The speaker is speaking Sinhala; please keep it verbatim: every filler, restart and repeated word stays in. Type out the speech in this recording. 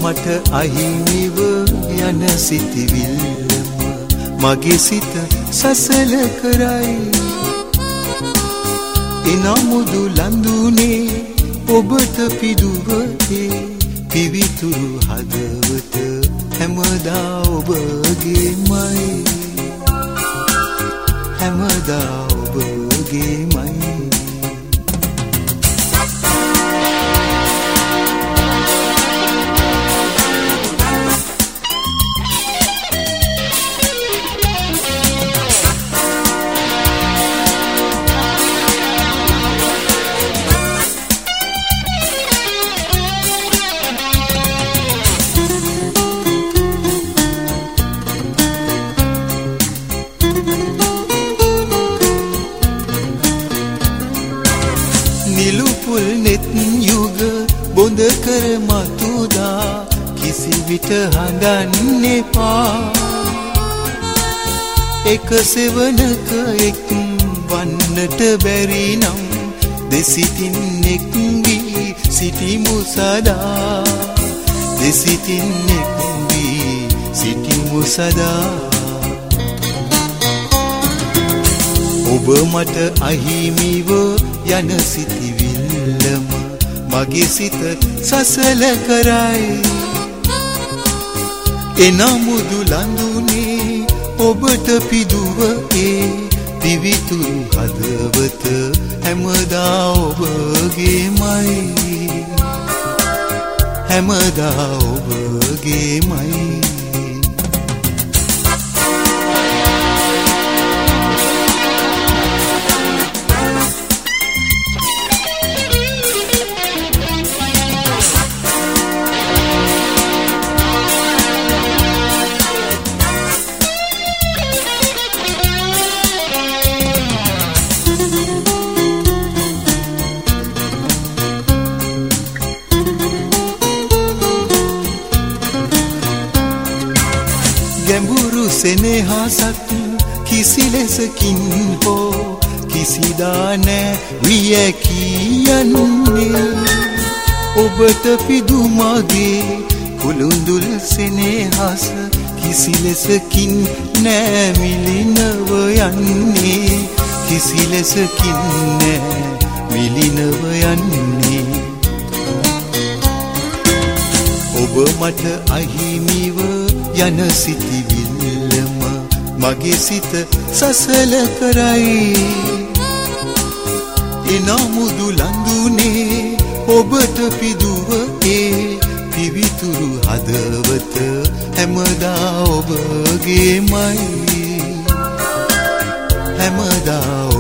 මට අහිමිව යන සිතිවිල්ලම මගේ සිත සසල කරයි. එනමුදු ලඳුනේ ඔබට පිදුවතේ පිවිතුරු හදවත හැමදා ඔබගේමයි. හැමදා ඔබගේමයි. නිලුපුල් නෙත් යුග බොඳ කර මතුදා කිසි විට හඳන්න එපා. එක සෙවනක එක් වන්නට බැරි නම් දෙසිතින් එක් වී සිටිමු සදා. දෙසිතින් එක් වී සිටිමු සදා. ඔබ මට අහිමිව යන සිතිවිල්ලම මගේ සිත සසල කරයි. එනමුදු ලඳුනේ ඔබට පිදුව ඒ පිවිතුරු හදවත හැමදා ඔබගේමයි. හැමදා ඔබගේමයි. ගැඹුරු සෙනෙහසක් කිසි ලෙසකින් හෝ කිසිදා නෑ විය කියන්නේ. ඔබට පිදු මගේ කුළුඳුල් සෙනෙහස කිසි ලෙසකින් නෑ මිලිනව යන්නේ. කිසි ලෙසකින් නෑ මිලිනව යන්නේ. ඔබ මට අහිමිව යන සිතිවිල්ලම මගේ සිත සසල කරයි. එනමුදු ලඳුනේ ඔබට පිදුව ඒ පිවිතුරු හදවත හැමදා ඔබගේමයි. හැමදා